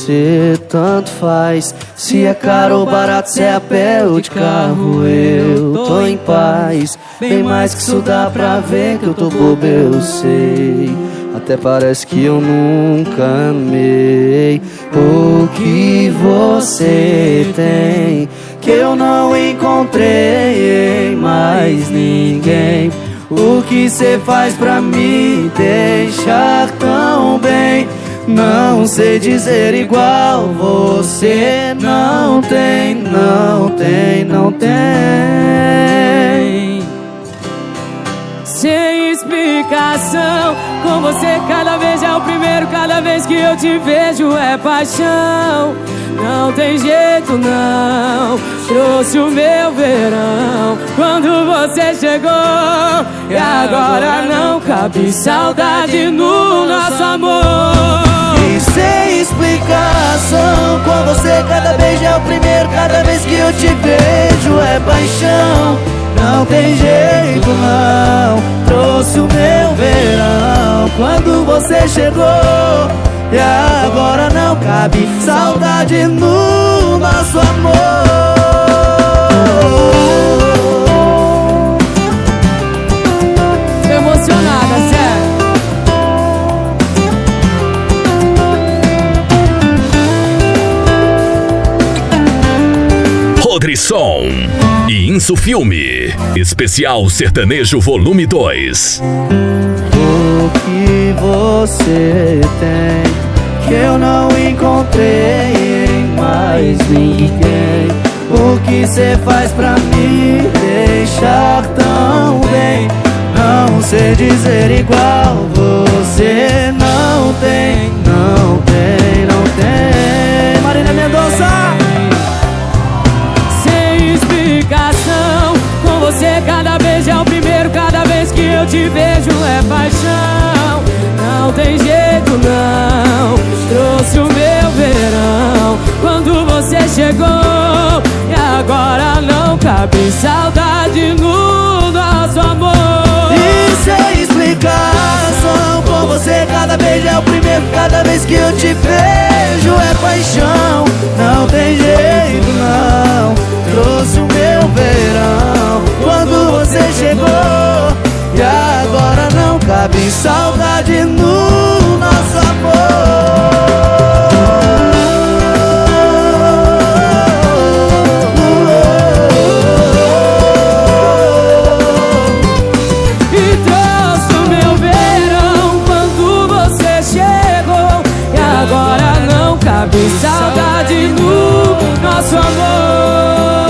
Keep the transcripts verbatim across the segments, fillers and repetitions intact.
você tanto faz. Se é caro ou barato, se é a pé ou de carro, eu tô em paz. Bem mais que isso dá pra ver que eu tô bobo, eu sei. Até parece que eu nunca amei o que você tem, que eu não encontrei em mais ninguém. O que cê faz pra me deixar tão bem, não sei dizer igual. Você não tem, não tem, não tem. Sem explicação, com você cada vez é o primeiro, cada vez que eu te vejo é paixão. Não tem jeito não, trouxe o meu verão quando você chegou, e agora não cabe saudade no nosso amor. E sem explicação, com você cada vez é o primeiro, cada vez que eu te vejo é paixão. Não tem jeito não, trouxe o meu verão quando você chegou, e agora não cabe saudade no nosso amor. Tô emocionada, sério. Rodrisson e Insufilme, especial sertanejo volume dois. O que você tem, que eu não encontrei em mais ninguém. O que cê faz pra me deixar tão bem, não sei dizer igual. Você não tem, não tem, não tem. Marília Mendonça. Sem explicação, com você cada vez é o primeiro, cada vez que eu te vejo é paixão. Não tem jeito não, trouxe o meu verão quando você chegou, e agora não cabe saudade no nosso amor. E sem explicação, com você cada vez é o primeiro, cada vez que eu te vejo é paixão. Não tem jeito não, trouxe o meu verão quando você chegou, e agora não cabe saudade no nosso amor. E trouxe o meu verão quando você chegou, e agora não cabe saudade no nosso amor.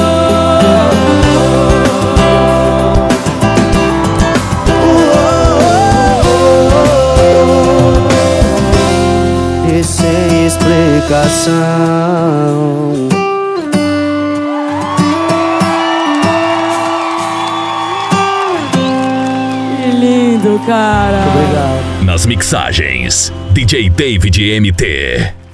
E sem explicação. Que lindo, cara. Obrigado. Nas mixagens, D J David M T.